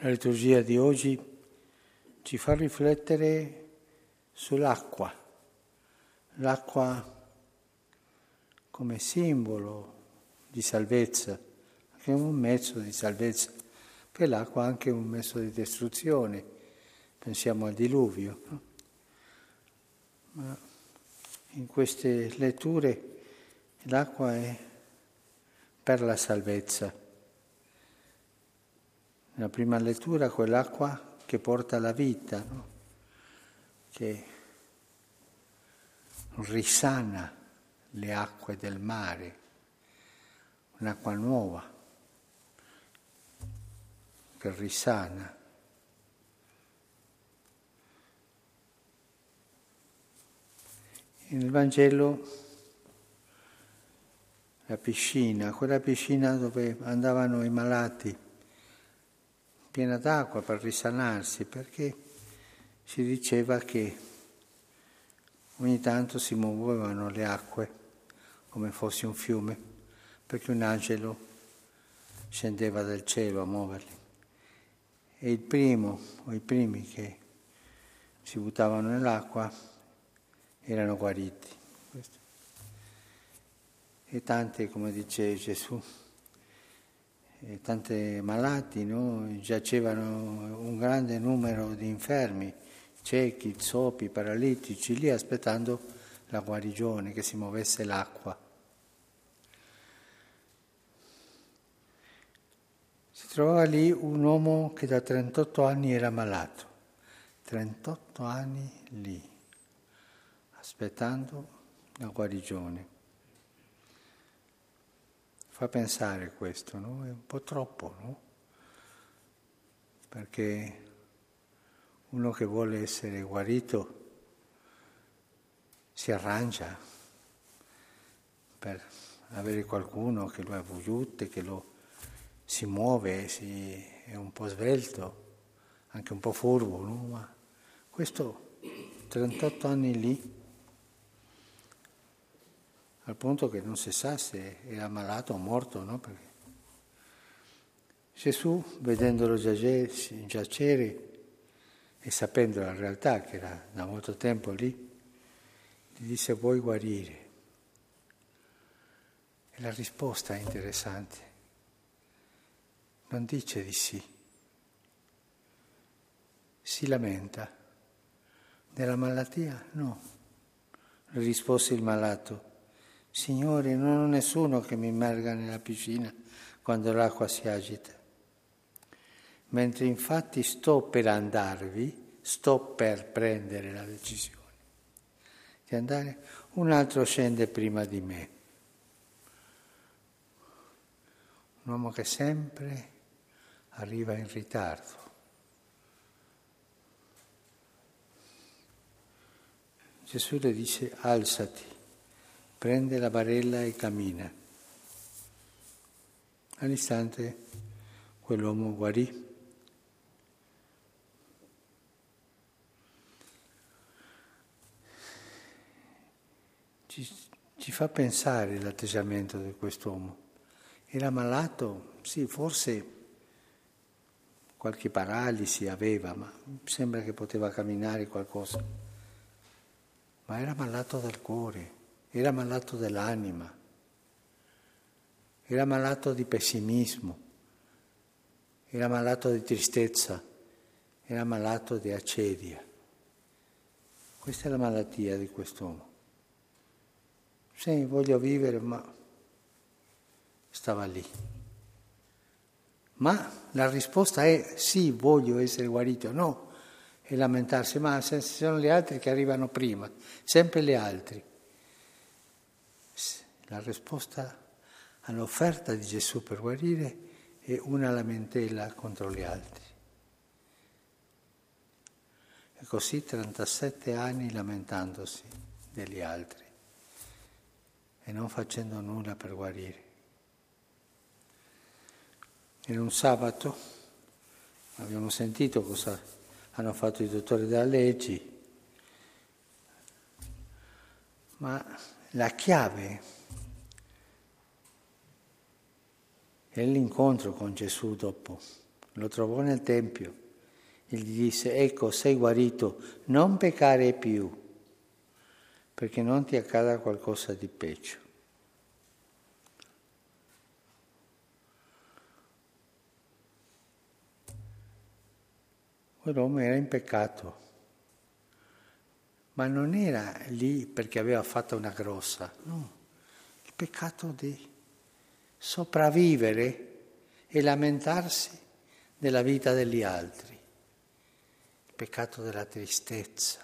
La liturgia di oggi ci fa riflettere sull'acqua, l'acqua come simbolo di salvezza, che è un mezzo di salvezza, per l'acqua è anche un mezzo di distruzione, pensiamo al diluvio. No? Ma in queste letture l'acqua è per la salvezza. Nella prima lettura quell'acqua che porta la vita, no? Che risana le acque del mare, un'acqua nuova che risana. Nel Vangelo la piscina, quella piscina dove andavano i malati, piena d'acqua per risanarsi, perché si diceva che ogni tanto si muovevano le acque come fosse un fiume, perché un angelo scendeva dal cielo a muoverli. E il primo o i primi che si buttavano nell'acqua erano guariti. E tante, come dice Gesù, tanti malati, no? Giacevano un grande numero di infermi, ciechi, zoppi, paralitici, lì aspettando la guarigione, che si muovesse l'acqua. Si trovava lì un uomo che da 38 anni era malato, 38 anni lì, aspettando la guarigione. Fa pensare questo, no? È un po' troppo, no? Perché uno che vuole essere guarito si arrangia per avere qualcuno che lo aiuti, che lo si muove, è un po' svelto, anche un po' furbo, no? Ma questo 38 anni lì, al punto che non si sa se era malato o morto, no? Perché Gesù, vedendolo giacere e sapendo la realtà che era da molto tempo lì, gli disse: vuoi guarire? E la risposta è interessante. Non dice di sì. Si lamenta. Della malattia? No. Rispose il malato: Signore, non ho nessuno che mi immerga nella piscina quando l'acqua si agita. Mentre infatti sto per andarvi, sto per prendere la decisione di andare, un altro scende prima di me. Un uomo che sempre arriva in ritardo. Gesù le dice: alzati, prende la barella e cammina. All'istante quell'uomo guarì. Ci fa pensare l'atteggiamento di quest'uomo. Era malato? Sì, forse qualche paralisi aveva, ma sembra che poteva camminare qualcosa. Ma era malato del cuore, era malato dell'anima, era malato di pessimismo, era malato di tristezza, era malato di acedia. Questa è la malattia di quest'uomo. Sì, voglio vivere, ma stava lì. Ma la risposta è sì, voglio essere guarito, no, e lamentarsi, ma se sono gli altri che arrivano prima, sempre gli altri. La risposta all'offerta di Gesù per guarire è una lamentela contro gli altri. E così 37 anni lamentandosi degli altri e non facendo nulla per guarire. In un sabato abbiamo sentito cosa hanno fatto i dottori della legge, ma la chiave è l'incontro con Gesù dopo lo trovò nel Tempio e gli disse: ecco, sei guarito, non peccare più, perché non ti accada qualcosa di peggio. Quell'uomo era in peccato, ma non era lì perché aveva fatto una grossa, no, il peccato di sopravvivere e lamentarsi della vita degli altri, il peccato della tristezza,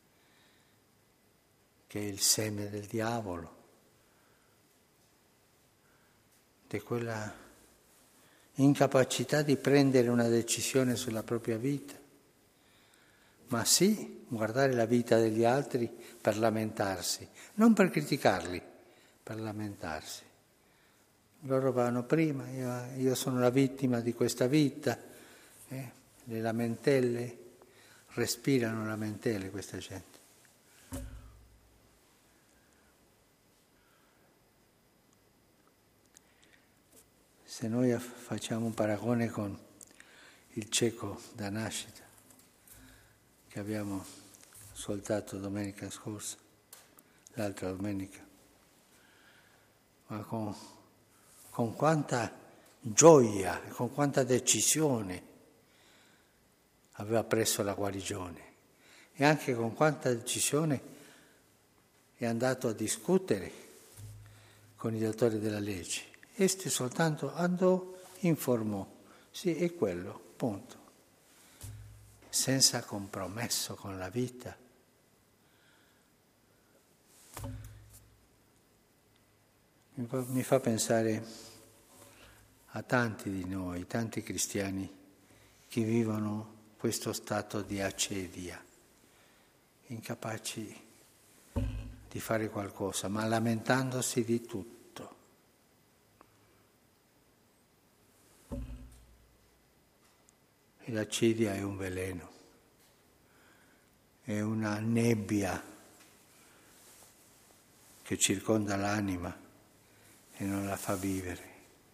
che è il seme del diavolo, di quella incapacità di prendere una decisione sulla propria vita, ma sì guardare la vita degli altri per lamentarsi, non per criticarli, per lamentarsi. Loro vanno prima, io sono la vittima di questa vita, le lamentele, respirano lamentele questa gente. Se noi facciamo un paragone con il cieco da nascita, che abbiamo ascoltato domenica scorsa, l'altra domenica, ma con quanta gioia, con quanta decisione aveva preso la guarigione e anche con quanta decisione è andato a discutere con i dottori della legge. Este soltanto andò, informò, sì, è quello, punto. Senza compromesso con la vita. Mi fa pensare a tanti di noi, tanti cristiani che vivono questo stato di acedia, incapaci di fare qualcosa, ma lamentandosi di tutto. E l'acidia è un veleno, è una nebbia che circonda l'anima e non la fa vivere.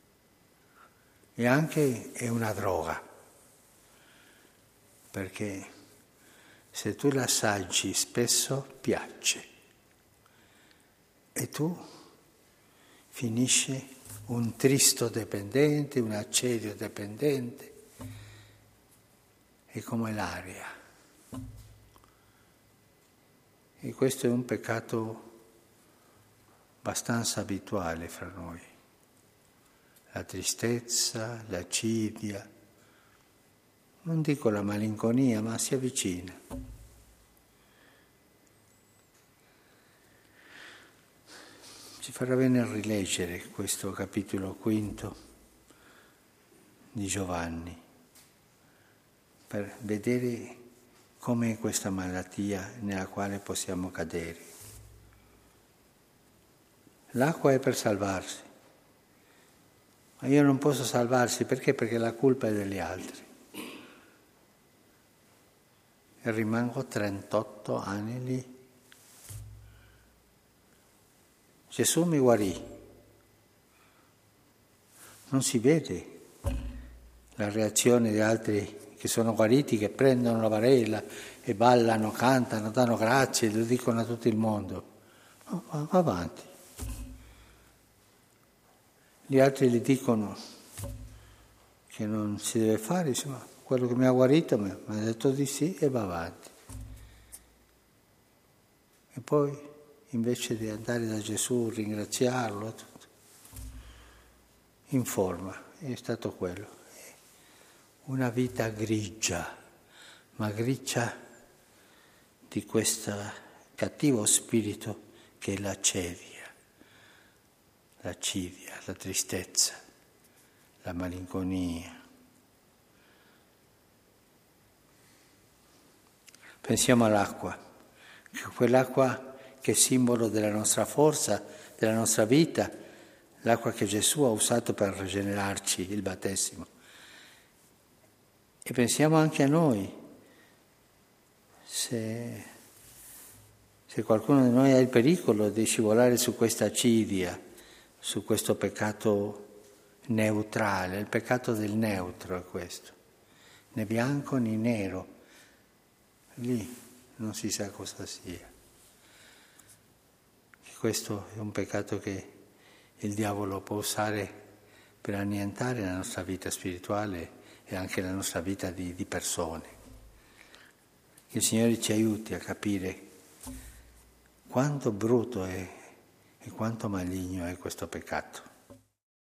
E anche è una droga, perché se tu la assaggi spesso piace e tu finisci un tristo dipendente, un accedio dipendente, è come l'aria. E questo è un peccato abbastanza abituale fra noi. La tristezza, l'acidia, non dico la malinconia, ma si avvicina. Ci farà bene rileggere questo capitolo 5 di Giovanni, per vedere com'è questa malattia nella quale possiamo cadere. L'acqua è per salvarsi, ma io non posso salvarsi perché? Perché la colpa è degli altri. E rimango 38 anni lì. Gesù mi guarì. Non si vede la reazione di altri che sono guariti, che prendono la varela e ballano, cantano, danno grazie, lo dicono a tutto il mondo. No, va avanti. Gli altri gli dicono che non si deve fare, insomma, quello che mi ha guarito mi ha detto di sì e va avanti. E poi, invece di andare da Gesù, ringraziarlo, tutto, informa, è stato quello. Una vita grigia, ma grigia di questo cattivo spirito che è l'acidia, la tristezza, la malinconia. Pensiamo all'acqua, quell'acqua che è simbolo della nostra forza, della nostra vita, l'acqua che Gesù ha usato per rigenerarci, il battesimo. E pensiamo anche a noi, se qualcuno di noi ha il pericolo di scivolare su questa acidia, su questo peccato neutrale, il peccato del neutro è questo. né bianco né nero, lì non si sa cosa sia. Questo è un peccato che il diavolo può usare per annientare la nostra vita spirituale e anche la nostra vita di persone. Che il Signore ci aiuti a capire quanto brutto è e quanto maligno è questo peccato.